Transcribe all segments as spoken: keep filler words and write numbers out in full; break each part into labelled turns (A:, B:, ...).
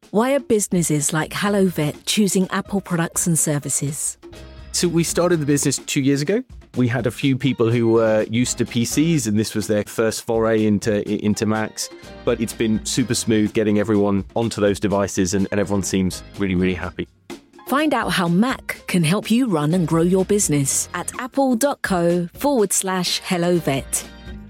A: Why are businesses like HelloVet choosing Apple products and services?
B: So we started the business two years ago. We had a few people who were used to P Cs and this was their first foray into into Macs. But it's been super smooth getting everyone onto those devices and, and everyone seems really, really happy.
A: Find out how Mac can help you run and grow your business at apple.co forward slash HelloVet.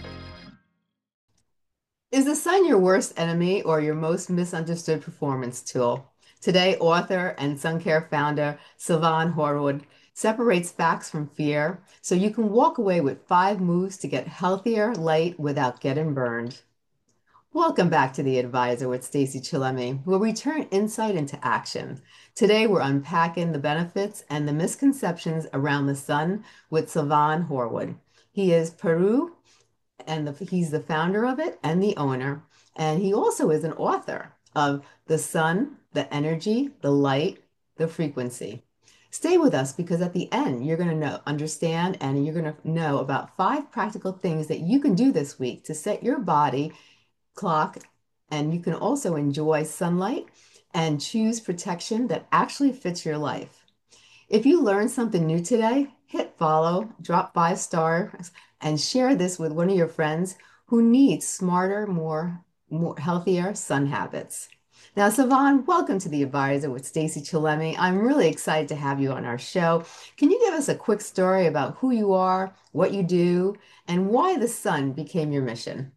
C: Is the sun your worst enemy or your most misunderstood performance tool? Today, author and sun care founder Sylvan Horwood separates facts from fear so you can walk away with five moves to get healthier light without getting burned. Welcome back to The Advisor with Stacey Chillemi, where we turn insight into action. Today, we're unpacking the benefits and the misconceptions around the sun with Sylvan Horwood. He is Peru, and the, he's the founder of it and the owner. And he also is an author of The Sun, the Energy, the Light, the Frequency. Stay with us because at the end, you're going to know, understand, and you're going to know about five practical things that you can do this week to set your body clock. And you can also enjoy sunlight and choose protection that actually fits your life. If you learned something new today, hit follow, drop five stars, and share this with one of your friends who needs smarter, more, more healthier sun habits. Now, Sylvan, welcome to The Advisor with Stacey Chillemi. I'm really excited to have you on our show. Can you give us a quick story about who you are, what you do, and why the sun became your mission?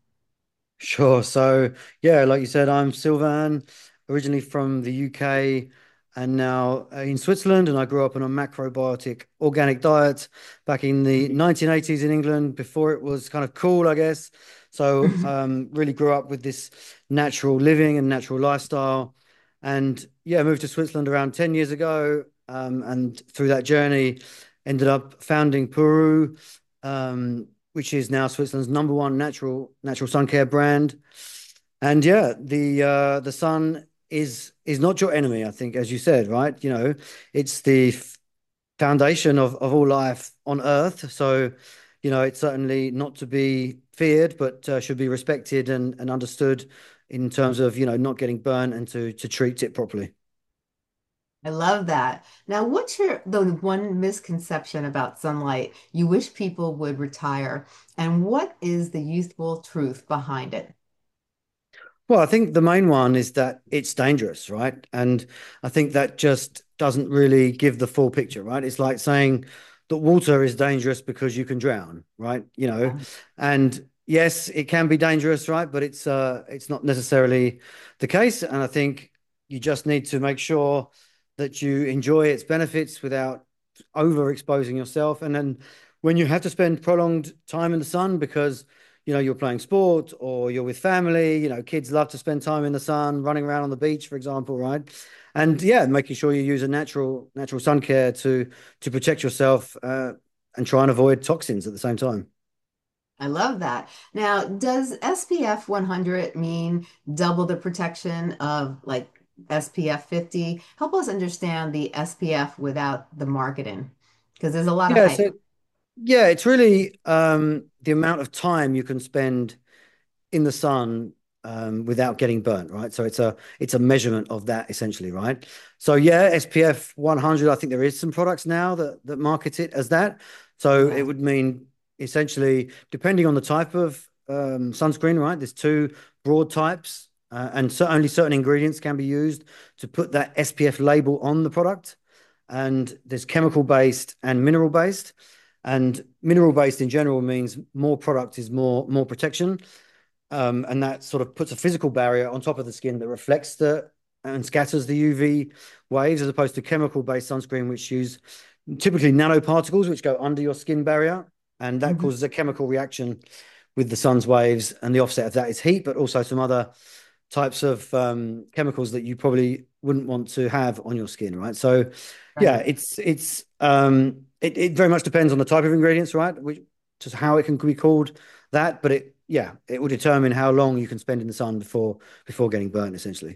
D: Sure. So, yeah, like you said, I'm Sylvan, originally from the U K and now uh, in Switzerland. And I grew up on a macrobiotic organic diet back in the nineteen eighties in England before it was kind of cool, I guess. So, um, really grew up with this natural living and natural lifestyle. And yeah, moved to Switzerland around ten years ago. Um, and through that journey, ended up founding Peru. Um, which is now Switzerland's number one natural natural sun care brand. And yeah, the uh, the sun is is not your enemy, I think, as you said, right? You know, it's the f- foundation of, of all life on Earth. So, you know, it's certainly not to be feared, but uh, should be respected and, and understood in terms of, you know, not getting burnt and to to treat it properly.
C: I love that. Now, what's your the one misconception about sunlight you wish people would retire, and what is the youthful truth behind it?
D: Well, I think the main one is that it's dangerous, right? And I think that just doesn't really give the full picture, right? It's like saying that water is dangerous because you can drown, right? You know,
C: Yeah.
D: and yes, it can be dangerous, right? But it's uh it's not necessarily the case. And I think you just need to make sure that you enjoy its benefits without overexposing yourself. And then when you have to spend prolonged time in the sun because you know, you're playing sport or you're with family, you know, kids love to spend time in the sun, running around on the beach, for example, right? And yeah, making sure you use a natural natural sun care to to protect yourself uh, and try and avoid toxins at the same time.
C: I love that. Now, does S P F one hundred mean double the protection of like S P F fifty? Help us understand the S P F without the marketing, because there's a lot of
D: Yeah,
C: hype.
D: so yeah, it's really um, the amount of time you can spend in the sun um, without getting burnt, right? So it's a it's a measurement of that essentially, right? So yeah, S P F one hundred, I think there is some products now that that market it as that. So it
C: Okay.
D: would mean essentially, depending on the type of um, sunscreen, right? There's two broad types, uh, and so only certain ingredients can be used to put that S P F label on the product. And there's chemical based and mineral based. And mineral based in general means more product is more more protection, um, and that sort of puts a physical barrier on top of the skin that reflects the and scatters the U V waves, as opposed to chemical-based sunscreen, which use typically nanoparticles, which go under your skin barrier, and that
C: Mhm.
D: causes a chemical reaction with the sun's waves. And the offset of that is heat, but also some other types of um, chemicals that you probably wouldn't want to have on your skin, right? So, yeah,
C: Right.
D: it's it's um, it, it very much depends on the type of ingredients, right? Which just how it can be called that, but it yeah, it will determine how long you can spend in the sun before before getting burnt, essentially.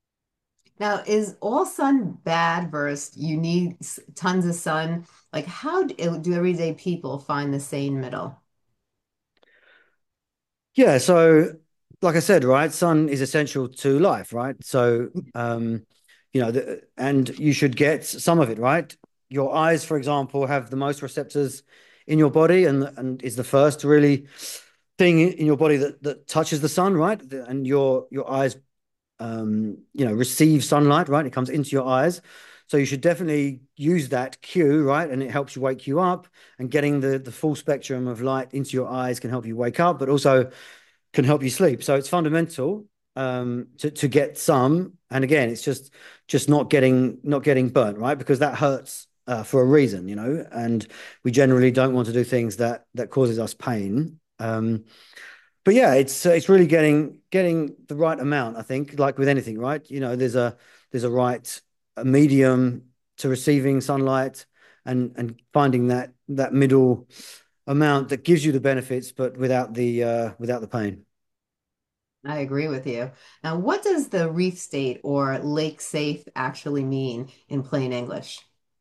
C: Now, is all sun bad versus you need s- tons of sun? Like, how do, do everyday people find the sane middle?
D: Yeah, so like I said, right, sun is essential to life, right? So, um, you know, the, and you should get some of it, right? Your eyes, for example, have the most receptors in your body, and and is the first really thing in your body that that touches the sun, right? And your your eyes, um, you know, receive sunlight, right? It comes into your eyes. So you should definitely use that cue, right? And it helps you wake you up. And getting the the full spectrum of light into your eyes can help you wake up, but also can help you sleep. So it's fundamental um, to to get some. And again, it's just just not getting not getting burnt, right? Because that hurts uh, for a reason, you know. And we generally don't want to do things that that causes us pain. Um, but yeah, it's uh, it's really getting getting the right amount. I think, like with anything, right? You know, there's a there's a right a medium to receiving sunlight, and and finding that that middle amount that gives you the benefits, but without the uh, without the pain.
C: I agree with you. Now, what does the reef state or lake safe actually mean in plain English?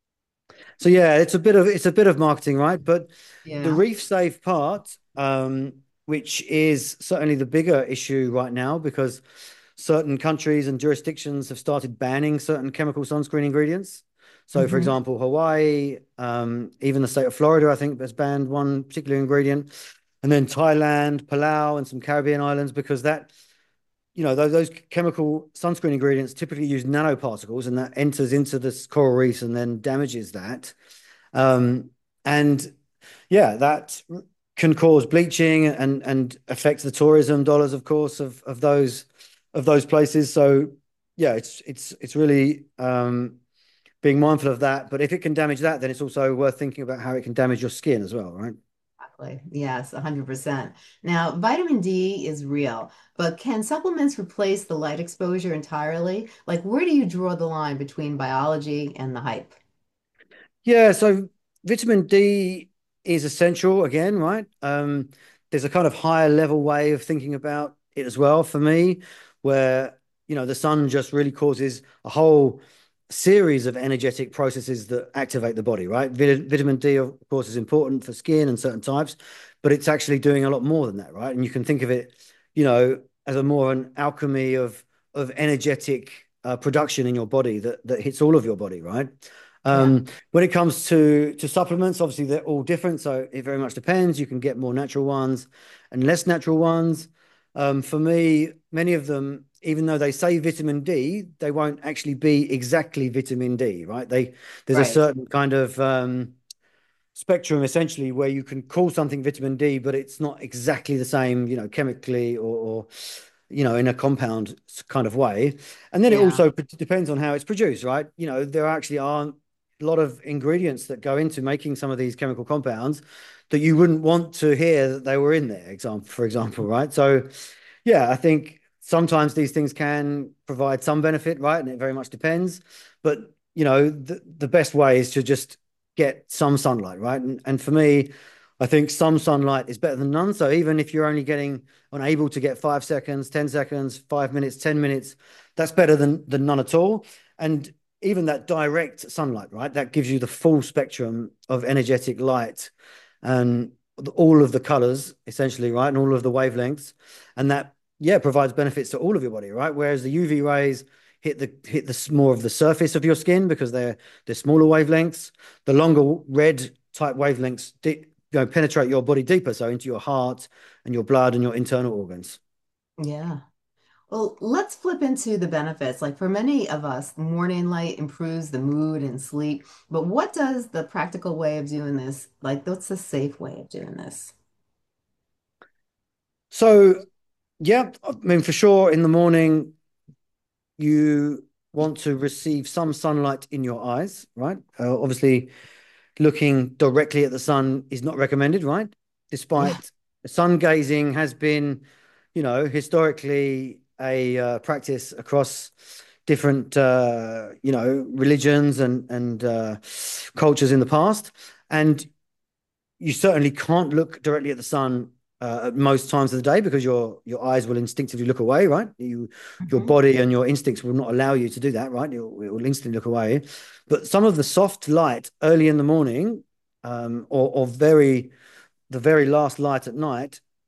D: So yeah, it's a bit of it's a bit of marketing, right? But the
C: Yeah.
D: reef safe part, um, which is certainly the bigger issue right now, because certain countries and jurisdictions have started banning certain chemical sunscreen ingredients. So, for
C: Hmm.
D: example, Hawaii, um, even the state of Florida, I think, has banned one particular ingredient, and then Thailand, Palau, and some Caribbean islands, because that you know, those, those chemical sunscreen ingredients typically use nanoparticles, and that enters into the coral reefs and then damages that. Um, and yeah, that can cause bleaching and and affect the tourism dollars, of course, of of those of those places. So yeah, it's it's it's really um, being mindful of that. But if it can damage that, then it's also worth thinking about how it can damage your skin as well, right?
C: Exactly. Yes, one hundred percent. Now, vitamin D is real, but can supplements replace the light exposure entirely? Like, where do you draw the line between biology and the hype?
D: Yeah, so vitamin D is essential again, right? Um, there's a kind of higher level way of thinking about it as well for me, where, you know, the sun just really causes a whole series of energetic processes that activate the body, right? Vit vitamin D, of course, is important for skin and certain types, but it's actually doing a lot more than that, right? And you can think of it, you know, as a more an alchemy of of energetic uh, production in your body that that hits all of your body, right?
C: Yeah,
D: Um, when it comes to to supplements, obviously they're all different, so it very much depends. You can get more natural ones and less natural ones. Um, for me, many of them, even though they say vitamin D, they won't actually be exactly vitamin D, right? They there's a
C: right.
D: certain kind of um, spectrum essentially where you can call something vitamin D, but it's not exactly the same, you know, chemically or, or you know, in a compound kind of way. And then it
C: Yeah,
D: also p- depends on how it's produced, right? You know, there actually aren't a lot of ingredients that go into making some of these chemical compounds that you wouldn't want to hear that they were in there, example, for example, right? So, yeah, I think sometimes these things can provide some benefit, right? And it very much depends. But, you know, the, the best way is to just get some sunlight, right? And, and for me, I think some sunlight is better than none. So even if you're only getting unable to get five seconds, ten seconds, five minutes, ten minutes, that's better than than none at all. And even that direct sunlight, right? That gives you the full spectrum of energetic light and all of the colors, essentially, right? And all of the wavelengths. And that, yeah, provides benefits to all of your body, right? Whereas the U V rays hit the hit the more of the surface of your skin because they're they're smaller wavelengths. The longer red type wavelengths you know, penetrate your body deeper, so into your heart and your blood and your internal organs.
C: yeah. Well, let's flip into the benefits. Like for many of us, morning light improves the mood and sleep. But what does the practical way of doing this, like, what's the safe way of doing this?
D: So, yeah, I mean, for sure, in the morning, you want to receive some sunlight in your eyes, right? Uh, obviously, looking directly at the sun is not recommended, right?
C: Yeah,
D: Despite sun gazing has been, you know, historically a uh, practice across different, uh, you know, religions and and uh, cultures in the past, and you certainly can't look directly at the sun uh, at most times of the day because your your eyes will instinctively look away, right? You your
C: hmm,
D: body and your instincts will not allow you to do that, right? You'll, it will instantly look away. But some of the soft light early in the morning, um, or or very the very last light at night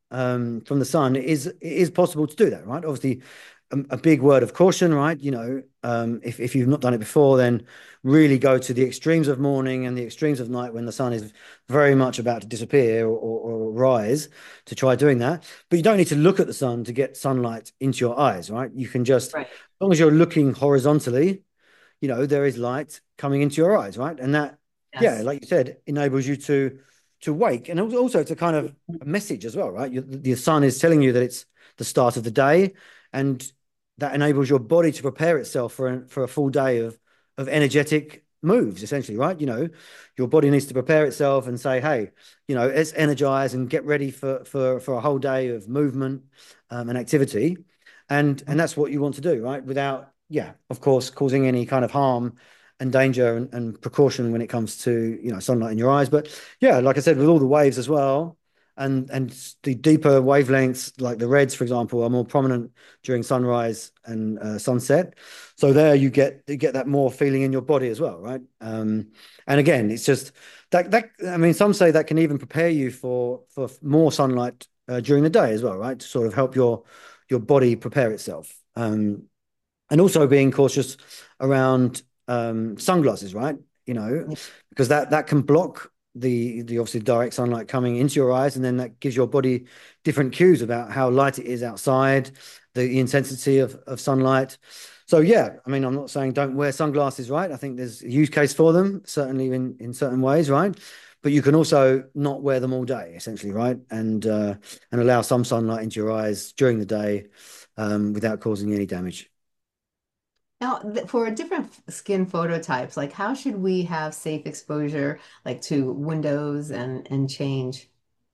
D: um, from the sun, it is it is possible to do that, right? Obviously, a, a big word of caution, right? You know, um, if if you've not done it before, then really go to the extremes of morning and the extremes of night when the sun is very much about to disappear or, or, or rise to try doing that. But you don't need to look at the sun to get sunlight into your eyes, right? You can just, as
C: Right.
D: long as you're looking horizontally, you know, there is light coming into your eyes, right? And that, yeah,
C: Yes.
D: like you said, enables you to to wake, and also to kind of a message as well, right? You, the sun is telling you that it's the start of the day, and that enables your body to prepare itself for a, for a full day of of energetic moves, essentially, right? You know, your body needs to prepare itself and say, hey, you know, let's energize and get ready for for for a whole day of movement um, and activity, and and that's what you want to do, right? Without, yeah, of course, causing any kind of harm and danger and, and precaution when it comes to, you know, sunlight in your eyes. But yeah, like I said, with all the waves as well, and and the deeper wavelengths, like the reds, for example, are more prominent during sunrise and uh, sunset. So there you get you get that more feeling in your body as well, right? Um, and again, it's just that that I mean, some say that can even prepare you for for more sunlight uh, during the day as well, right? To sort of help your your body prepare itself. Um, and also being cautious around um, sunglasses, right? You know,
C: Yeah.
D: because that that can block the the obviously direct sunlight coming into your eyes, and then that gives your body different cues about how light it is outside, the intensity of of sunlight. So yeah, I mean, I'm not saying don't wear sunglasses, right? I think there's a use case for them, certainly in in certain ways, right? But you can also not wear them all day, essentially, right? And uh, and allow some sunlight into your eyes during the day um, without causing any damage.
C: Now, th- for different f- skin phototypes, like how should we have safe exposure, like to windows and and change?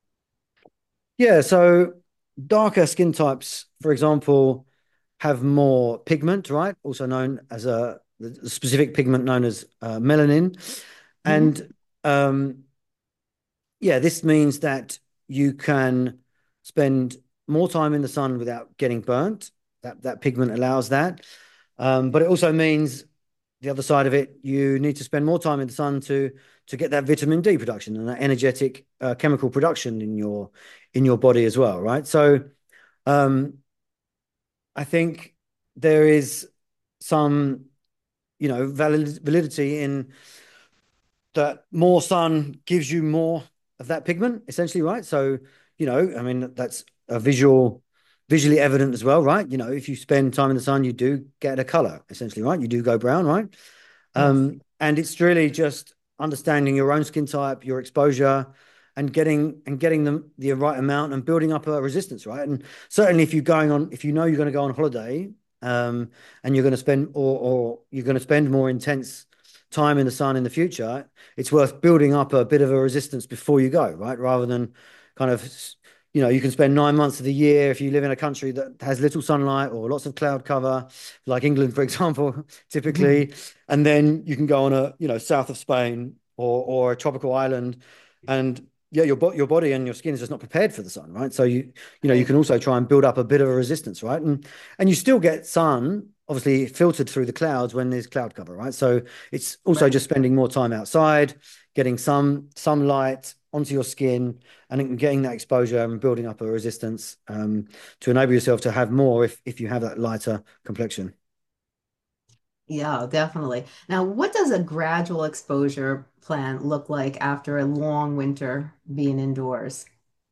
D: Yeah, so darker skin types, for example, have more pigment, right? Also known as a the specific pigment known as uh, melanin.
C: Mhm.
D: And um, yeah, this means that you can spend more time in the sun without getting burnt. That that pigment allows that. Um, but it also means the other side of it, you need to spend more time in the sun to to get that vitamin D production and that energetic uh, chemical production in your in your body as well, right? So um, I think there is some, you know, valid, validity in that more sun gives you more of that pigment, essentially, right? So, you know, I mean, that's a visual, visually evident as well, right? You know, if you spend time in the sun, you do get a color, essentially, right? You do go brown, right?
C: Yes.
D: Um, and it's really just understanding your own skin type, your exposure, and getting and getting them the right amount and building up a resistance, right? And certainly, if you're going on, if you know you're going to go on holiday, um, and you're going to spend or or you're going to spend more intense time in the sun in the future, it's worth building up a bit of a resistance before you go, right? Rather than kind of, you know, you can spend nine months of the year if you live in a country that has little sunlight or lots of cloud cover, like England, for example, typically, and then you can go on a, you know, south of Spain or or a tropical island, and yeah, your bo- your body and your skin is just not prepared for the sun, right? So you you know you
C: Right.
D: can also try and build up a bit of a resistance, right? And and you still get sun, obviously filtered through the clouds when there's cloud cover, right? So it's also
C: Right.
D: just spending more time outside, getting some some light onto your skin, and getting that exposure and building up a resistance um, to enable yourself to have more if if you have that lighter complexion.
C: Yeah, definitely. Now, what does a gradual exposure plan look like after a long winter being indoors?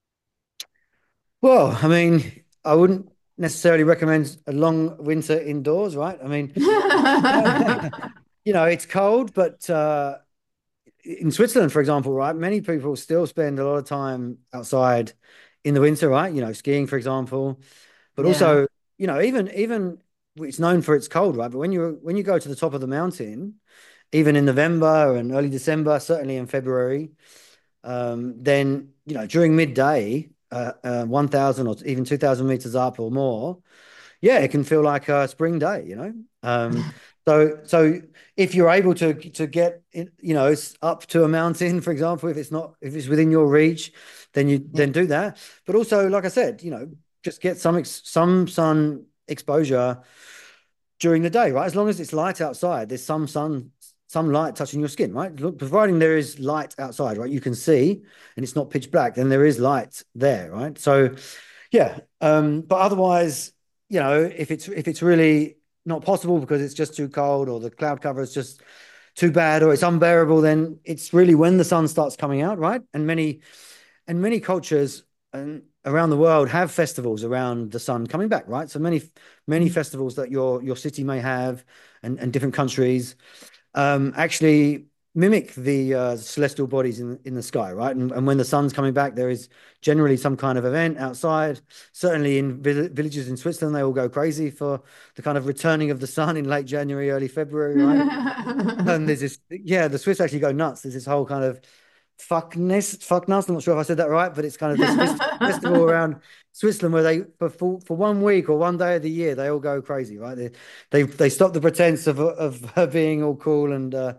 D: Well, I mean, I wouldn't necessarily recommend a long winter indoors, right? I mean, you know, it's cold, but uh, in Switzerland, for example, right, many people still spend a lot of time outside in the winter, right? You know, skiing, for example, but
C: Yeah.
D: also, you know, even even it's known for its cold, right? But when you when you go to the top of the mountain, even in November and early December, certainly in February, um, then you know during midday, uh, uh, one thousand or even two thousand meters up or more, yeah, it can feel like a spring day, you know. Um, so so if you're able to to get in, you know up to a mountain, for example, if it's not if it's within your reach, then you
C: Yeah.
D: then do that. But also, like I said, you know, just get some ex some sun exposure during the day, right? As long as it's light outside, there's some sun some light touching your skin, right? Look, providing there is light outside, right? You can see and it's not pitch black, then there is light there, right? So yeah. Um, but otherwise, you know, if it's if it's really not possible because it's just too cold or the cloud cover is just too bad or it's unbearable, then it's really when the sun starts coming out, right? And many and many cultures and around the world have festivals around the sun coming back, right? So many many festivals that your your city may have and, and different countries um, actually mimic the uh, celestial bodies in in the sky, right? And, and when the sun's coming back, there is generally some kind of event outside. Certainly in vill villages in Switzerland, they all go crazy for the kind of returning of the sun in late January, early February, right? And there's this, yeah, the Swiss actually go nuts. There's this whole kind of fuckness, fuckness. I'm not sure if I said that right, but it's kind of this festival around Switzerland where they for, for for one week or one day of the year they all go crazy, right? They they they stop the pretense of of her being all cool and uh,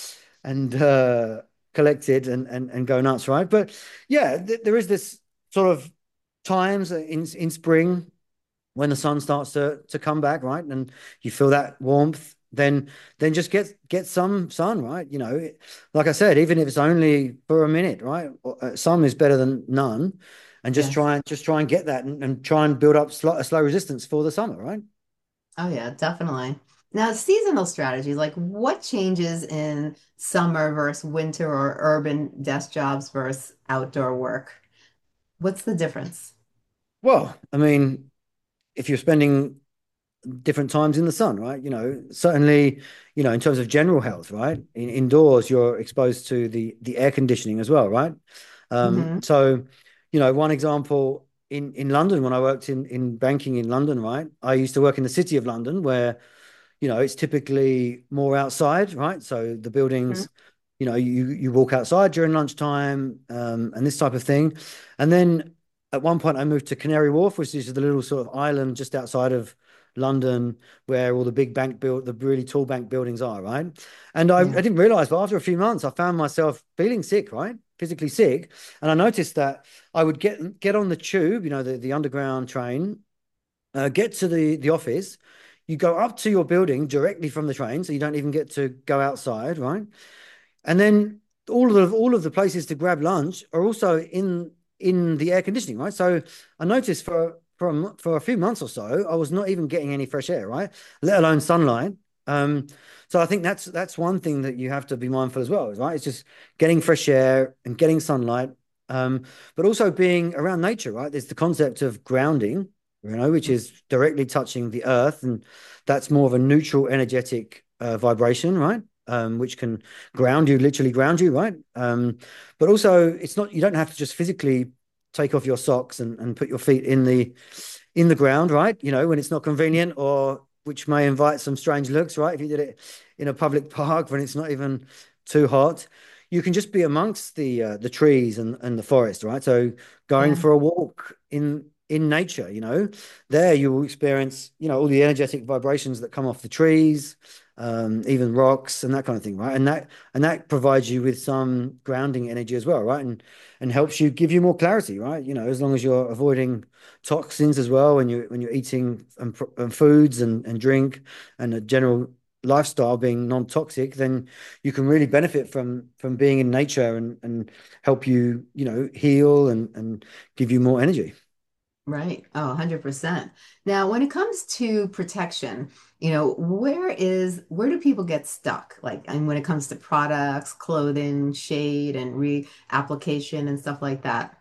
D: and uh, collected and and and go nuts, right? But yeah, th there is this sort of times in in spring when the sun starts to to come back, right? And you feel that warmth, then then just get get some sun, right? You know, like I said, even if it's only for a minute, right? Uh, Some is better than none, and just
C: Yes.
D: try and just try and get that and, and try and build up slow, a slow resistance for the summer, right?
C: Oh yeah, definitely. Now, seasonal strategies, like what changes in summer versus winter or urban desk jobs versus outdoor work? What's the difference?
D: Well, I mean, if you're spending different times in the sun, right? You know, certainly, you know, in terms of general health, right? In, indoors, you're exposed to the the air conditioning as well, right? Um,
C: Hmm.
D: so, you know, one example in in London when I worked in in banking in London, right? I used to work in the city of London where, you know, it's typically more outside, right? So the buildings, you know, you you walk outside during lunchtime, um, and this type of thing. And then at one point I moved to Canary Wharf, which is the little sort of island just outside of London where all the big bank build the really tall bank buildings are, right? And I, I
C: Yeah.
D: didn't realize, but after a few months, I found myself feeling sick, right? Physically sick. And I noticed that I would get get on the tube, you know, the, the underground train, uh, get to the the office. You go up to your building directly from the train, so you don't even get to go outside, right? And then all of the, all of the places to grab lunch are also in in the air conditioning, right? So I noticed for for for a few months or so, I was not even getting any fresh air, right? Let alone sunlight. Um, so I think that's that's one thing that you have to be mindful as well, right? It's just getting fresh air and getting sunlight, um, but also being around nature, right? There's the concept of grounding, you know, which is directly touching the earth, and that's more of a neutral, energetic uh, vibration, right? Um, which can ground you, literally ground you, right? Um, but also, it's not you don't have to just physically take off your socks and, and put your feet in the in the ground, right? You know, when it's not convenient or which may invite some strange looks, right? If you did it in a public park when it's not even too hot, you can just be amongst the uh, the trees and, and the forest, right? So going
C: Yeah.
D: for a walk in in nature, you know, there you will experience, you know, all the energetic vibrations that come off the trees, um, even rocks and that kind of thing, right? And that and that provides you with some grounding energy as well, right? And and helps you give you more clarity, right? You know, as long as you're avoiding toxins as well when you when you're eating and, and foods and, and drink and a general lifestyle being non-toxic, then you can really benefit from from being in nature and and help you, you know, heal and and give you more energy.
C: Right. Oh, one hundred percent. Now, when it comes to protection, you know, where is where do people get stuck? Like, and when it comes to products, clothing, shade, and reapplication and stuff like that.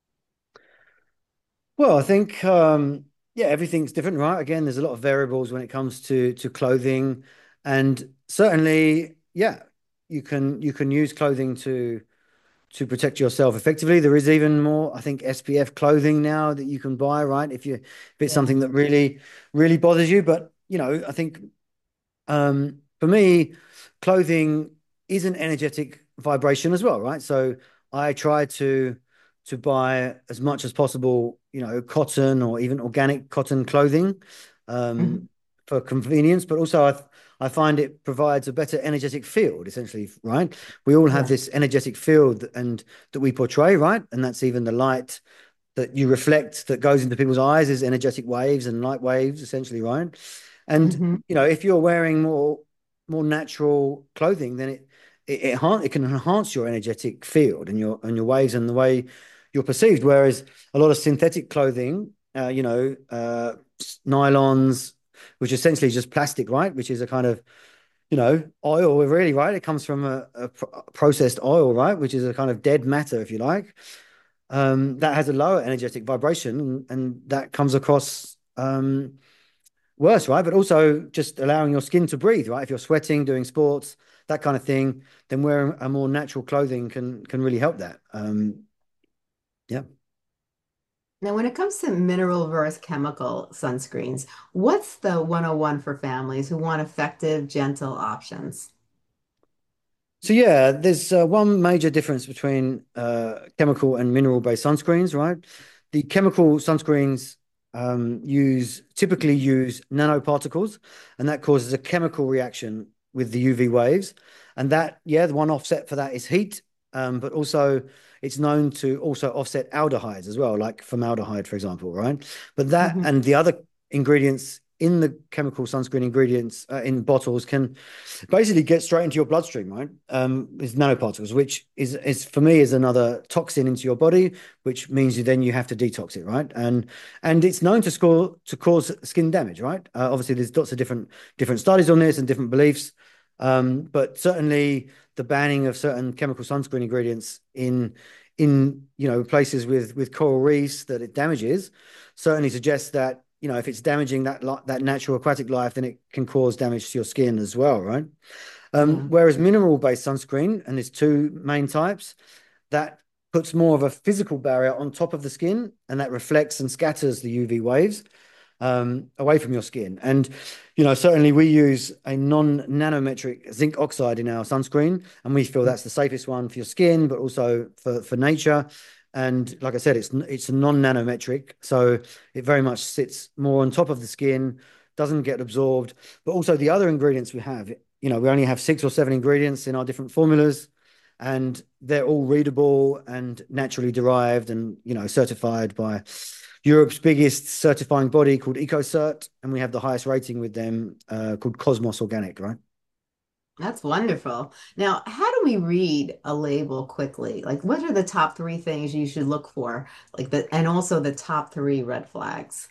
D: Well, I think um, yeah, everything's different, right? Again, there's a lot of variables when it comes to to clothing, and certainly, yeah, you can you can use clothing to to protect yourself effectively. There is even more, I think, S P F clothing now that you can buy, right? If you if it's
C: Yeah.
D: something that really really bothers you, but you know, I think um, for me, clothing is an energetic vibration as well, right? So I try to to buy as much as possible, you know, cotton or even organic cotton clothing, um,
C: Mhm.
D: for convenience, but also I I find it provides a better energetic field, essentially, right? We all have
C: Yeah.
D: this energetic field and that we portray, right? And that's even the light that you reflect that goes into people's eyes is energetic waves and light waves, essentially, right? And
C: Hmm.
D: you know, if you're wearing more more natural clothing, then it it it, enhan- it can enhance your energetic field and your and your waves and the way you're perceived. Whereas a lot of synthetic clothing, uh, you know, uh, nylons, which is essentially just plastic, right? Which is a kind of, you know, oil, really, right? It comes from a, a processed oil, right? Which is a kind of dead matter, if you like. Um, that has a lower energetic vibration, and, and that comes across um, worse, right? But also just allowing your skin to breathe, right? If you're sweating, doing sports, that kind of thing, then wearing a more natural clothing can can really help that. Um, yeah.
C: Now, when it comes to mineral versus chemical sunscreens, what's the one oh one for families who want effective, gentle options?
D: So yeah, there's uh, one major difference between uh, chemical and mineral-based sunscreens, right? The chemical sunscreens um, use typically use nanoparticles, and that causes a chemical reaction with the U V waves. And that, yeah, the one offset for that is heat, um, but also it's known to also offset aldehydes as well, like formaldehyde, for example, right? But that
C: Mhm.
D: and the other ingredients in the chemical sunscreen ingredients uh, in bottles can basically get straight into your bloodstream, right? Um, is nanoparticles, which is is for me is another toxin into your body, which means you then you have to detox it, right? And and it's known to score to cause skin damage, right? Uh, obviously, there's lots of different different studies on this and different beliefs, um, but certainly the banning of certain chemical sunscreen ingredients in in you know places with with coral reefs that it damages certainly suggests that you know if it's damaging that that natural aquatic life, then it can cause damage to your skin as well, right? Um,
C: Yeah.
D: whereas mineral-based sunscreen, and there's two main types, that puts more of a physical barrier on top of the skin, and that reflects and scatters the U V waves um, away from your skin. And, you know, certainly we use a non-nanometric zinc oxide in our sunscreen, and we feel that's the safest one for your skin, but also for, for nature. And like I said, it's it's a non-nanometric, so it very much sits more on top of the skin, doesn't get absorbed. But also the other ingredients we have, you know, we only have six or seven ingredients in our different formulas, and they're all readable and naturally derived and, you know, certified by Europe's biggest certifying body called EcoCert, and we have the highest rating with them uh, called Cosmos Organic, right?
C: That's wonderful. Now, how do we read a label quickly? Like, what are the top three things you should look for? Like the, and also the top three red flags.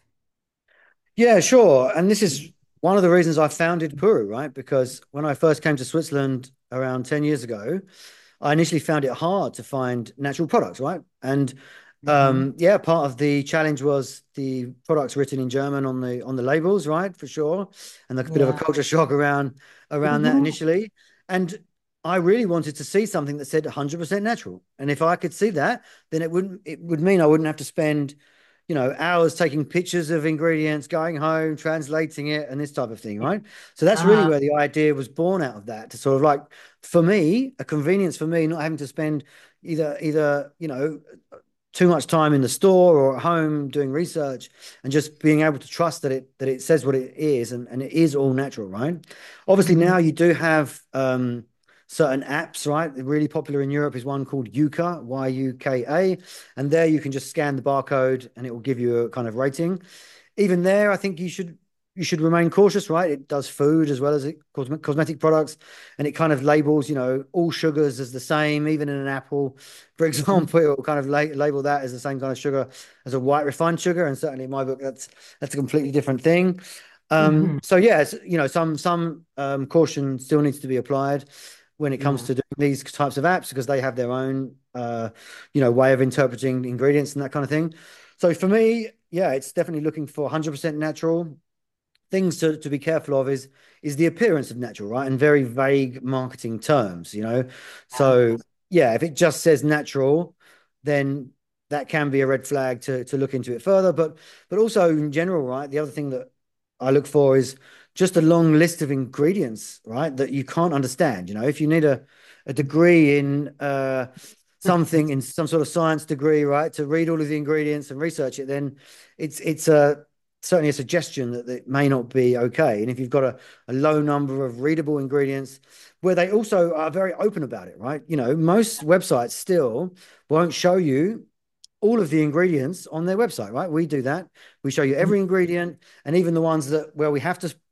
D: Yeah, sure. And this is one of the reasons I founded Puru, right? Because when I first came to Switzerland around ten years ago, I initially found it hard to find natural products, right? And
C: Hmm.
D: um, yeah, part of the challenge was the products written in German on the on the labels, right? For sure. And like a bit of a
C: Yeah.
D: culture shock around around that
C: Hmm.
D: initially. And I really wanted to see something that said one hundred percent natural. And if I could see that, then it wouldn't it would mean I wouldn't have to spend, you know, hours taking pictures of ingredients, going home, translating it, and this type of thing, right? So that's really
C: Uh,
D: where the idea was born out of that, to sort of like, for me, a convenience for me, not having to spend either either, you know, too much time in the store or at home doing research, and just being able to trust that it that it says what it is, and, and it is all natural, right? Obviously
C: mhm.
D: now you do have um certain apps, right? Really popular in Europe is one called Yuka, Y U K A, and there you can just scan the barcode and it will give you a kind of rating. Even there, I think you should you should remain cautious, right? It does food as well as it cosmetic products, and it kind of labels, you know, all sugars as the same. Even in an apple, for example, it will kind of la label that as the same kind of sugar as a white refined sugar. And certainly in my book, that's that's a completely different thing. Um,
C: Mhm.
D: so yes, you know, some some um, caution still needs to be applied when it comes
C: Yeah.
D: to doing these types of apps, because they have their own, uh, you know, way of interpreting ingredients and that kind of thing. So for me, yeah, it's definitely looking for one hundred percent natural. Things to, to be careful of is is the appearance of natural, right? And very vague marketing terms, you know. So yeah, if it just says natural, then that can be a red flag to to look into it further. But but also in general, right? The other thing that I look for is just a long list of ingredients, right? That you can't understand. You know, if you need a a degree in uh something in some sort of science degree, right, to read all of the ingredients and research it, then it's it's a certainly a suggestion that it may not be okay. And if you've got a, a low number of readable ingredients, where they also are very open about it, right? You know, most websites still won't show you all of the ingredients on their website, right? We do that. We show you every ingredient, and even the ones that where we have to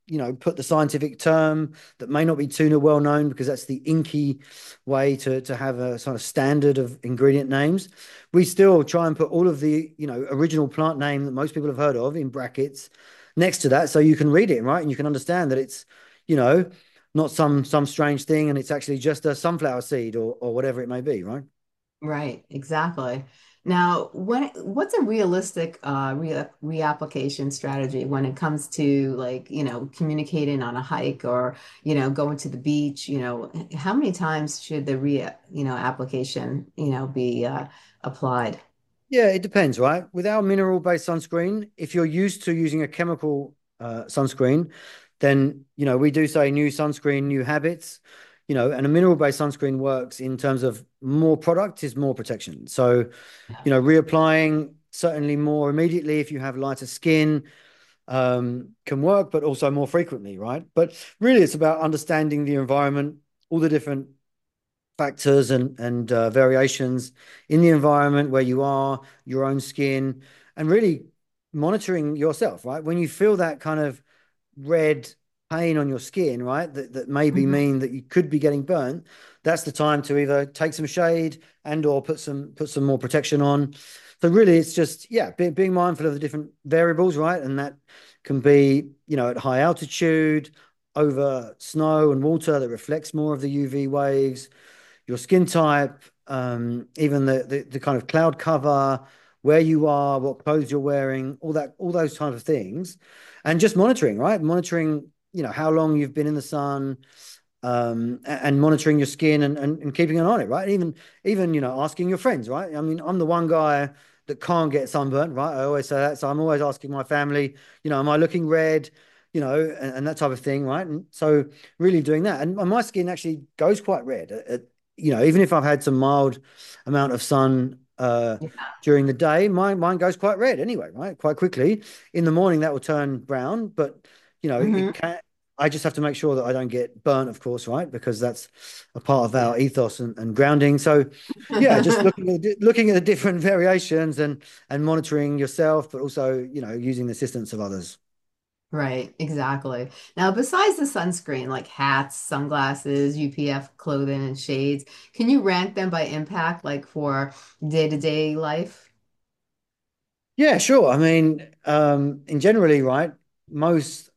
D: you know, put the scientific term that may not be too well known because that's the inky way to to have a sort of standard of ingredient names. We still try and put all of the, you know, original plant name that most people have heard of in brackets next to that so you can read it, right? And you can understand that it's, you know, not some some strange thing and it's actually just a sunflower seed or or whatever it may be, right?
C: Right, exactly. Now, when what's a realistic uh re reapplication strategy when it comes to like, you know, communicating on a hike or, you know, going to the beach, you know, how many times should the re, you know, application, you know, be uh applied?
D: Yeah, it depends, right? With our mineral-based sunscreen, if you're used to using a chemical uh, sunscreen, then you know we do say new sunscreen, new habits. You know, and a mineral-based sunscreen works in terms of more product is more protection. So,
C: Yeah.
D: you know, reapplying certainly more immediately if you have lighter skin um, can work, but also more frequently, right? But really, it's about understanding the environment, all the different factors and and uh, variations in the environment where you are, your own skin, and really monitoring yourself, right? When you feel that kind of red pain on your skin, right, that, that maybe
C: Mhm.
D: mean that you could be getting burnt, that's the time to either take some shade and or put some put some more protection on. So really, it's just yeah, be, being mindful of the different variables, right, and that can be you know at high altitude, over snow and water that reflects more of the U V waves, your skin type, um, even the, the the kind of cloud cover, where you are, what clothes you're wearing, all that, all those type of things, and just monitoring, right? Monitoring, you know, how long you've been in the sun, um, and monitoring your skin and, and and keeping an eye on it, right? Even even you know, asking your friends, right? I mean, I'm the one guy that can't get sunburnt, right? I always say that, so I'm always asking my family, you know, am I looking red? You know, and, and that type of thing, right? And so really doing that, and my skin actually goes quite red. It, you know, even if I've had some mild amount of sun uh,
C: Yeah.
D: during the day, mine mine goes quite red anyway, right? Quite quickly. In the morning, that will turn brown, but you know, it
C: Hmm.
D: can. I just have to make sure that I don't get burnt, of course, right? Because that's a part of
C: Yeah.
D: our ethos and, and grounding. So, yeah, just looking at looking at the different variations and and monitoring yourself, but also, you know, using the assistance of others.
C: Right, exactly. Now, besides the sunscreen, like hats, sunglasses, U P F clothing, and shades, can you rank them by impact, like for day-to-day life?
D: Yeah, sure. I mean, um, in generally, right, most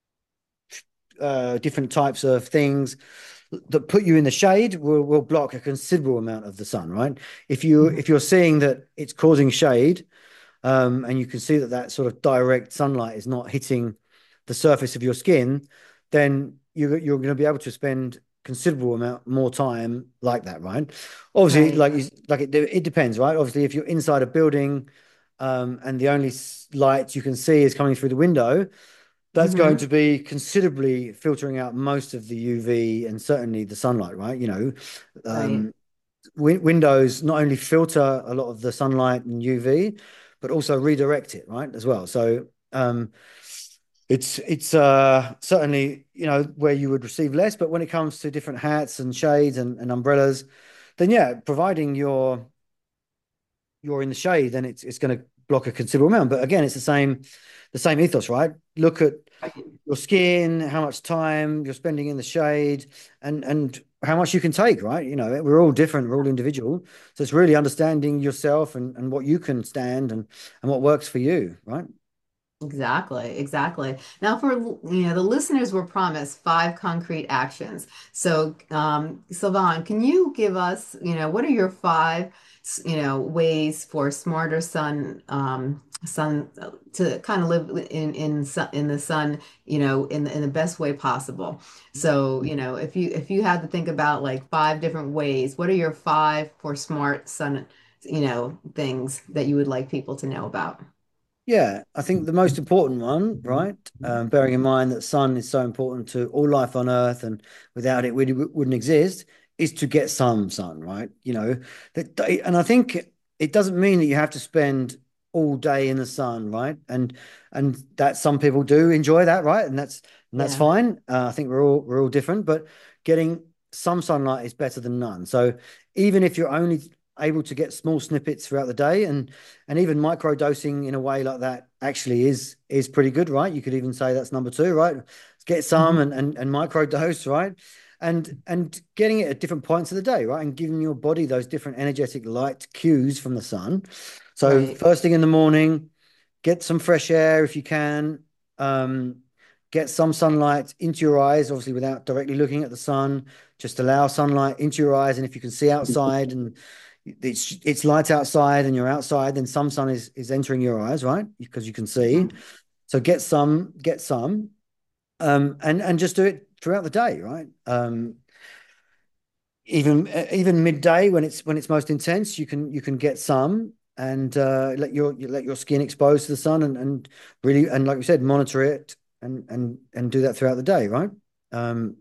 D: uh, different types of things that put you in the shade will, will block a considerable amount of the sun, right? If you
C: Mhm.
D: if you're seeing that it's causing shade, um, and you can see that that sort of direct sunlight is not hitting the surface of your skin, then you, you're going to be able to spend considerable amount more time like that, right? Obviously,
C: Right.
D: like like it it depends, right? Obviously, if you're inside a building, um, and the only light you can see is coming through the window, that's going
C: Hmm.
D: to be considerably filtering out most of the U V and certainly the sunlight, right? You know,
C: Right.
D: um, win windows not only filter a lot of the sunlight and U V, but also redirect it, right, as well. So um, it's it's uh, certainly you know where you would receive less, but when it comes to different hats and shades and, and umbrellas, then yeah, providing you're you're in the shade, then it's it's going to block a considerable amount. But again, it's the same the same ethos, right? Look at
C: Right.
D: your skin, how much time you're spending in the shade, and and how much you can take, right? You know, we're all different, we're all individual. So it's really understanding yourself and, and what you can stand and and what works for you, right?
C: Exactly, exactly. Now, for you know, the listeners were promised five concrete actions. So, um, Sylvan, can you give us, you know, what are your five, s- you know, ways for smarter sun, um, sun uh, to kind of live in in sun, in the sun, you know, in the, in the best way possible. So, you know, if you if you had to think about like five different ways, what are your five for smart sun, you know, things that you would like people to know about?
D: Yeah, I think the most important one, right? Um, bearing in mind that sun is so important to all life on Earth, and without it, we wouldn't exist, is to get some sun, right? You know, that, and I think it doesn't mean that you have to spend all day in the sun, right? And and that some people do enjoy that, right? And that's and that's
C: Yeah.
D: fine. Uh, I think we're all we're all different, but getting some sunlight is better than none. So even if you're only able to get small snippets throughout the day, and and even micro dosing in a way like that actually is is pretty good, right? You could even say that's number two, right? get some
C: Mhm.
D: and and, and micro dose, right? And and getting it at different points of the day, right? And giving your body those different energetic light cues from the sun. So
C: Right.
D: first thing in the morning, get some fresh air if you can. Um, get some sunlight into your eyes, obviously without directly looking at the sun. Just allow sunlight into your eyes, and if you can see outside and it's it's light outside and you're outside, then some sun is is entering your eyes, right? Because you can see.
C: Mhm.
D: So get some, get some, um, and and just do it throughout the day, right? Um, even even midday when it's when it's most intense, you can you can get some and uh, let your you let your skin expose to the sun and and really and like we said, monitor it and and and do that throughout the day, right? Um,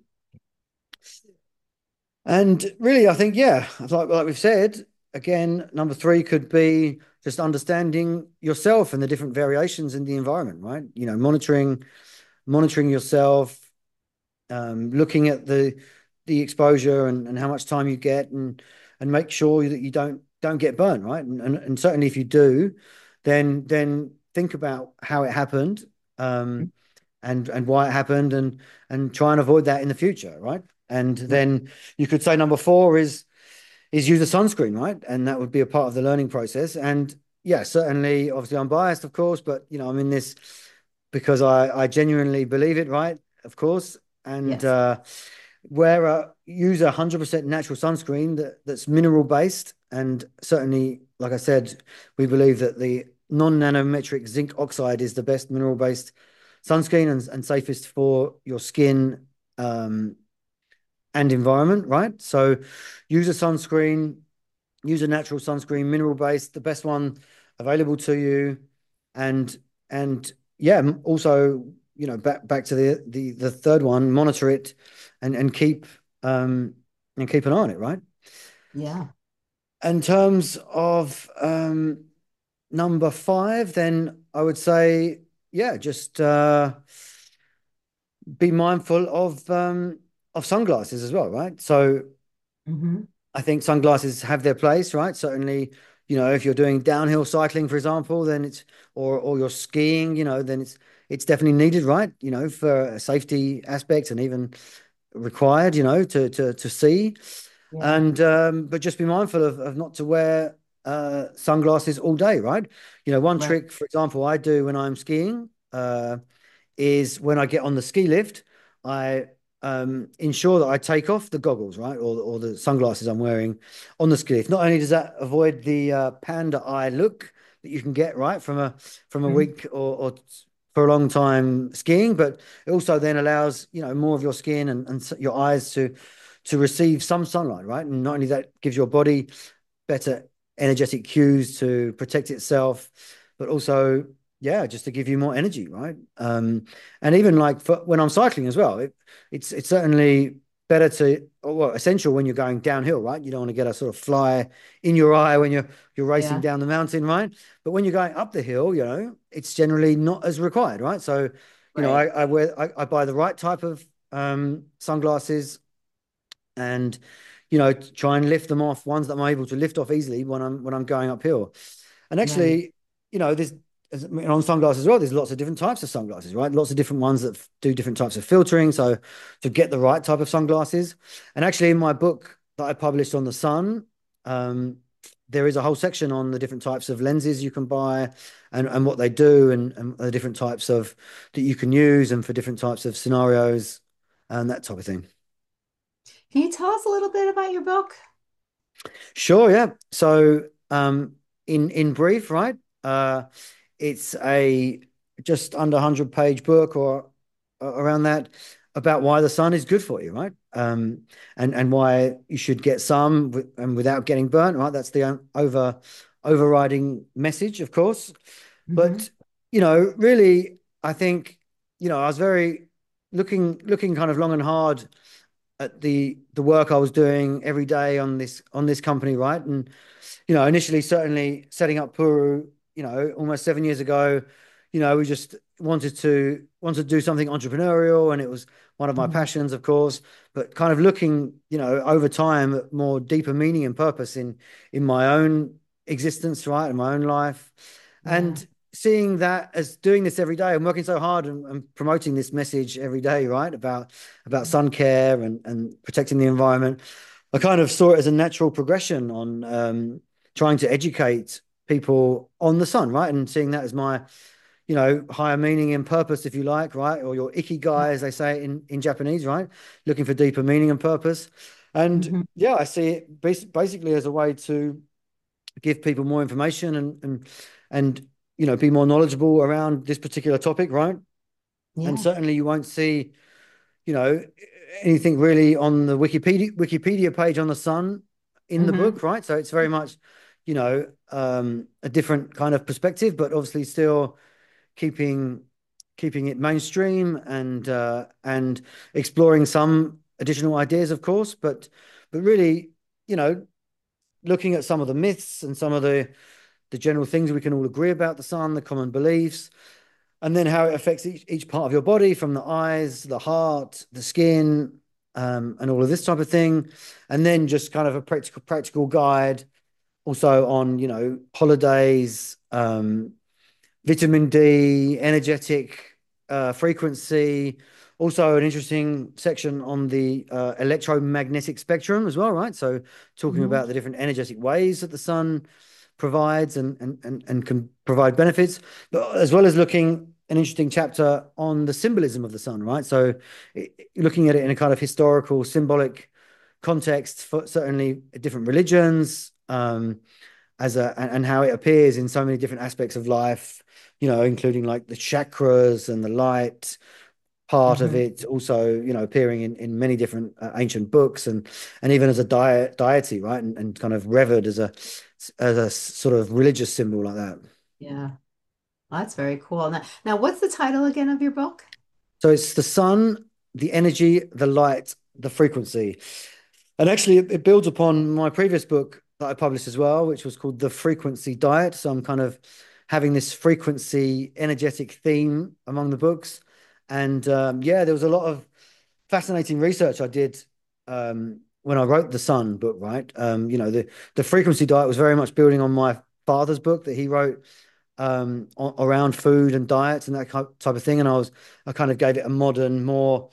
D: and really, I think yeah, like like we've said, again, number three could be just understanding yourself and the different variations in the environment, right? You know, monitoring monitoring yourself, um, looking at the the exposure and, and how much time you get and and make sure that you don't don't get burned, right? And, and and certainly if you do, then then think about how it happened, um, and and why it happened and and try and avoid that in the future, right? And
C: Right.
D: then you could say number four is is use a sunscreen, right? And that would be a part of the learning process. And yeah, certainly, obviously, I'm biased, of course, but you know, I'm in this because I I genuinely believe it, right? Of course, and
C: Yes.
D: uh, wear a use a hundred percent natural sunscreen that that's mineral based, and certainly, like I said, we believe that the non-nanometric zinc oxide is the best mineral based sunscreen and, and safest for your skin. Um, and environment, right? So use a sunscreen, use a natural sunscreen, mineral based, the best one available to you. And and yeah, also, you know, back back to the the the third one, monitor it and and keep um and keep an eye on it, right?
C: Yeah.
D: In terms of um number five, then I would say, yeah, just uh be mindful of um of sunglasses as well, right? So
C: Hmm.
D: I think sunglasses have their place, right? Certainly, you know, if you're doing downhill cycling, for example, then it's or or you're skiing, you know, then it's it's definitely needed, right? You know, for a safety aspect and even required, you know, to to to see.
C: Yeah.
D: And um, but just be mindful of, of not to wear uh sunglasses all day, right? You know, one
C: Right.
D: trick, for example, I do when I'm skiing, uh, is when I get on the ski lift, I um, ensure that I take off the goggles, right, or or the sunglasses I'm wearing on the ski lift. Not only does that avoid the uh, panda eye look that you can get right from a from a
C: Mhm.
D: week or, or for a long time skiing, but it also then allows you know more of your skin and, and your eyes to to receive some sunlight, right? And not only that gives your body better energetic cues to protect itself, but also, yeah, just to give you more energy, right? Um, and even like for when I'm cycling as well, it, it's it's certainly better to, or well, essential when you're going downhill, right? You don't want to get a sort of fly in your eye when you're you're racing
C: Yeah.
D: down the mountain, right? But when you're going up the hill, you know, it's generally not as required, right? So, you know, I,
C: Right.
D: I wear I, I buy the right type of um, sunglasses and you know try and lift them off ones that I'm able to lift off easily when I'm when I'm going uphill. And
C: Right.
D: actually, you know, there's on sunglasses as well. There's lots of different types of sunglasses, right? Lots of different ones that do different types of filtering. So to get the right type of sunglasses, and actually in my book that I published on the sun, um, there is a whole section on the different types of lenses you can buy and, and what they do and, and the different types of that you can use and for different types of scenarios and that type of thing.
C: Can you tell us a little bit about your book?
D: Sure, yeah. So, um, in in brief, right? Uh, it's a just under one hundred page book or uh, around that about why the sun is good for you, right? Um, and and why you should get some with, and without getting burnt, right? That's the um, over overriding message, of course.
C: Hmm.
D: But you know, really, I think you know, I was very looking looking kind of long and hard at the the work I was doing every day on this on this company, right? And you know, initially certainly setting up Puru, you know, almost seven years ago, you know, we just wanted to wanted to do something entrepreneurial, and it was one of my
C: Hmm.
D: passions, of course. But kind of looking, you know, over time, at more deeper meaning and purpose in in my own existence, right, in my own life,
C: Yeah.
D: and seeing that as doing this every day, I'm working so hard and, and promoting this message every day, right? About about sun care and and protecting the environment. I kind of saw it as a natural progression on um, trying to educate people on the sun, right? And seeing that as my, you know, higher meaning and purpose, if you like, right? Or your ikigai, as they say in, in Japanese, right? Looking for deeper meaning and purpose. And
C: Mhm.
D: yeah, I see it bas basically as a way to give people more information and and and you know be more knowledgeable around this particular topic, right? And
C: Yeah.
D: certainly you won't see, you know, anything really on the Wikipedia Wikipedia page on the sun in the
C: Hmm.
D: book, right? So it's very much, you know, um, a different kind of perspective, but obviously still keeping keeping it mainstream and uh, and exploring some additional ideas, of course, but but really, you know, looking at some of the myths and some of the the general things we can all agree about the sun, the common beliefs, and then how it affects each, each part of your body, from the eyes, the heart, the skin, um, and all of this type of thing. And then just kind of a practical practical guide also on, you know, holidays, um, vitamin D, energetic uh, frequency. Also, an interesting section on the uh, electromagnetic spectrum as well, right? So, talking
C: Hmm.
D: about the different energetic ways that the sun provides and and and, and can provide benefits, but as well as looking an interesting chapter on the symbolism of the sun, right? So, it, looking at it in a kind of historical, symbolic context for certainly different religions. Um, as a and, and how it appears in so many different aspects of life, you know, including like the chakras and the light part of
C: Hmm.
D: it, also, you know, appearing in, in many different uh, ancient books and and even as a diet deity, right? And, and kind of revered as a as a sort of religious symbol like that.
C: Yeah. Well, that's very cool. Now, now, what's the title again of your book?
D: So it's the sun, the energy, the light, the frequency. And actually, it, it builds upon my previous book that I published as well, which was called The Frequency Diet. So I'm kind of having this frequency, energetic theme among the books. And um, yeah, there was a lot of fascinating research I did um, when I wrote the Sun book, right? Um, you know, the, the Frequency Diet was very much building on my father's book that he wrote um, on, around food and diets and that type of thing. And I was, I kind of gave it a modern, more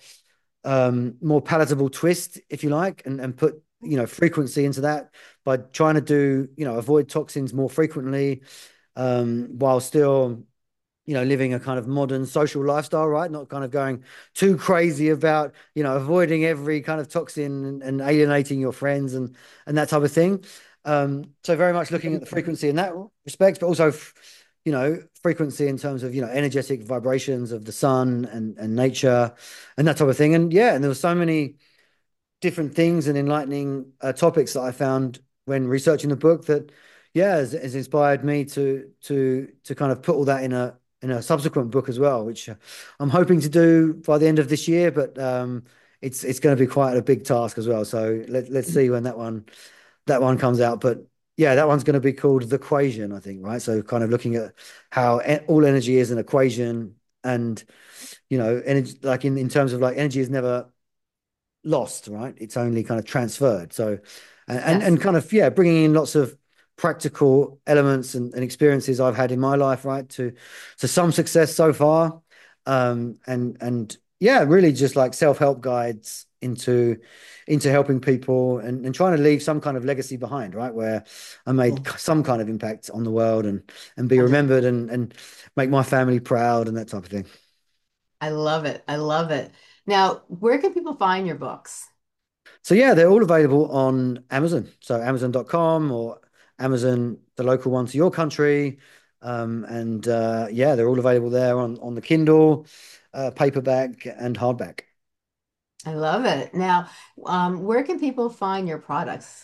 D: um, more palatable twist, if you like, and, and put, you know, frequency into that by trying to do, you know, avoid toxins more frequently, um, while still, you know, living a kind of modern social lifestyle, right? Not kind of going too crazy about, you know, avoiding every kind of toxin and, and alienating your friends and and that type of thing. Um, so very much looking at the frequency in that respect, but also, you know, frequency in terms of, you know, energetic vibrations of the sun and and nature and that type of thing. And yeah, and there were so many different things and enlightening uh, topics that I found when researching the book that, yeah, has, has inspired me to to to kind of put all that in a in a subsequent book as well, which uh, I'm hoping to do by the end of this year. But um, it's it's going to be quite a big task as well. So let let's see when that one that one comes out. But yeah, that one's going to be called The Equation, I think, right? So kind of looking at how e- all energy is an equation, and you know, energy like in in terms of like energy is never lost, right? It's only kind of transferred. So, and
C: Yes.
D: and kind of, yeah, bringing in lots of practical elements and, and experiences I've had in my life, right? To to some success so far, um, and and yeah, really just like self-help guides into into helping people and and trying to leave some kind of legacy behind, right? Where I
C: Yeah.
D: made some kind of impact on the world and and be
C: one hundred.
D: remembered and and make my family proud and that type of thing.
C: I love it. I love it. Now, where can people find your books?
D: So yeah, they're all available on Amazon. So amazon dot com or Amazon, the local one to your country. Um, and uh, yeah, they're all available there on, on the Kindle, uh, paperback and hardback.
C: I love it. Now, um, where can people find your products?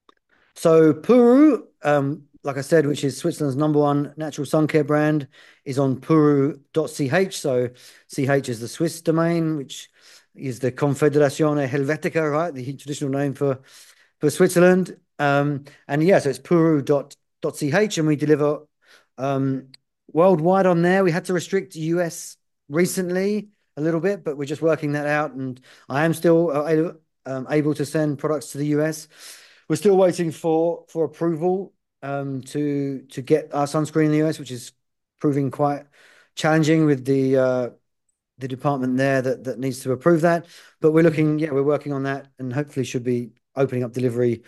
D: So Puru, um, like I said, which is Switzerland's number one natural sun care brand, is on puru dot c h. So C H is the Swiss domain, which is the Confederazione Helvetica, right? The traditional name for for Switzerland. Um, and yeah, so it's puru dot c h, and we deliver um, worldwide on there. We had to restrict U S recently a little bit, but we're just working that out. And I am still uh, able, um, able to send products to the U S. We're still waiting for for approval um, to to get our sunscreen in the U S, which is proving quite challenging with the uh, the department there that that needs to approve that. But we're
C: Mhm.
D: looking, yeah, we're working on that, and hopefully should be opening up delivery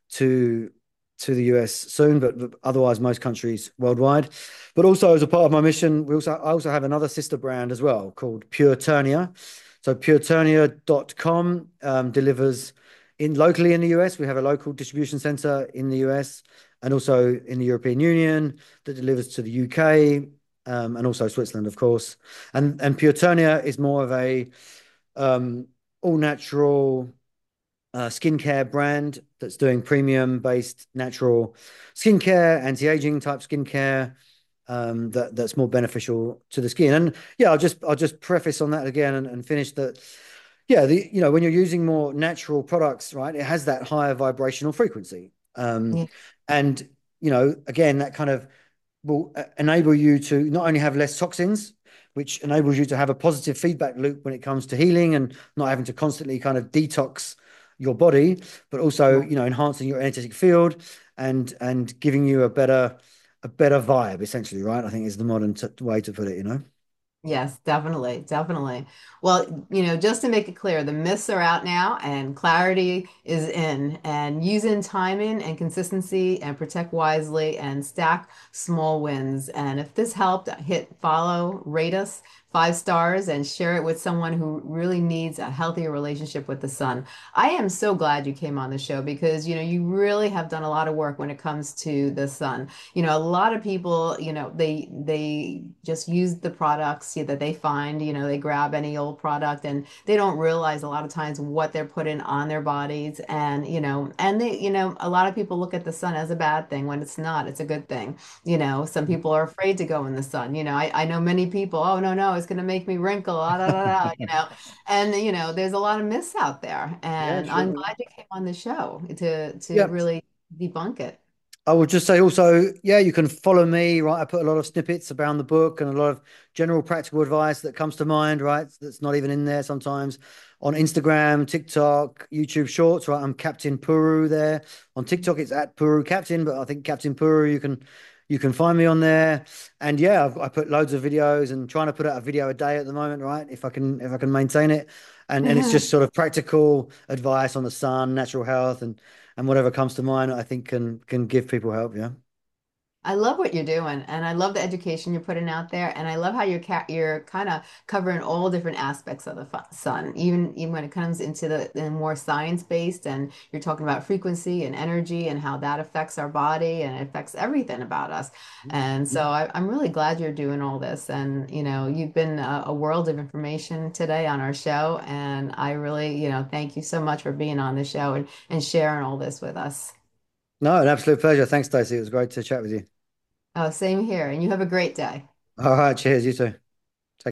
D: to to the U S soon, but, but otherwise most countries worldwide. But also as a part of my mission, we also I also have another sister brand as well called Pure Turnia. So pure turnia dot com um, delivers in locally in the U S. We have a local distribution center in the U S and also in the European Union that delivers to the U K, um, and also Switzerland, of course. And and Pure Turnia is more of a um, all natural uh, skincare brand that's doing premium based natural skincare, anti-aging type skincare, um, that that's more beneficial to the skin. And yeah, I'll just I'll just preface on that again and, and finish that. Yeah, the you know when you're using more natural products, right, it has that higher vibrational frequency, um,
C: Yeah.
D: and you know again that kind of will uh, enable you to not only have less toxins, which enables you to have a positive feedback loop when it comes to healing and not having to constantly kind of detox your body, but also,
C: Right.
D: you know, enhancing your energetic field and and giving you a better a better vibe, essentially, right? I think is the modern t way to put it, you know?
C: Yes, definitely, definitely. Well, you know, just to make it clear, the myths are out now and clarity is in, and using timing and consistency and protect wisely and stack small wins. And if this helped, hit follow, rate us five stars and share it with someone who really needs a healthier relationship with the sun. I am so glad you came on the show because, you know, you really have done a lot of work when it comes to the sun. You know, a lot of people, you know, they they just use the products yeah, that they find, you know, they grab any old product and they don't realize a lot of times what they're putting on their bodies. And, you know, and they, you know, a lot of people look at the sun as a bad thing when it's not, it's a good thing. You know, some people are afraid to go in the sun. You know, I, I know many people, oh no, no, it's gonna make me wrinkle, ah, da, da, da, you know. And you know, there's a lot of myths out there.
D: Yeah,
C: And I'm
D: sure.
C: glad you came on the show to to
D: Yeah.
C: really debunk it.
D: I would just say also, yeah, you can follow me, right? I put a lot of snippets around the book and a lot of general practical advice that comes to mind, right? That's not even in there sometimes on Instagram, TikTok, YouTube Shorts, right? I'm Captain Puru there. On TikTok, it's at Puru Captain, but I think Captain Puru, you can you can find me on there. And yeah, I've, I put loads of videos and trying to put out a video a day at the moment, right? If I can if I can maintain it. And and it's just sort of practical advice on the sun, natural health, and and whatever comes to mind, I think can can give people help. Yeah.
C: I love what you're doing, and I love the education you're putting out there, and I love how you're ca you're kind of covering all different aspects of the fu- sun, even even when it comes into the, the more science-based, and you're talking about frequency and energy and how that affects our body and it affects everything about us. And so I, I'm really glad you're doing all this, and you know, you've been a, a world of information today on our show, and I really, you know, thank you so much for being on the show and and sharing all this with us.
D: No, an absolute pleasure. Thanks, Stacey. It was great to chat with you.
C: Oh, same here, and you have a great day.
D: All right. Cheers. You too.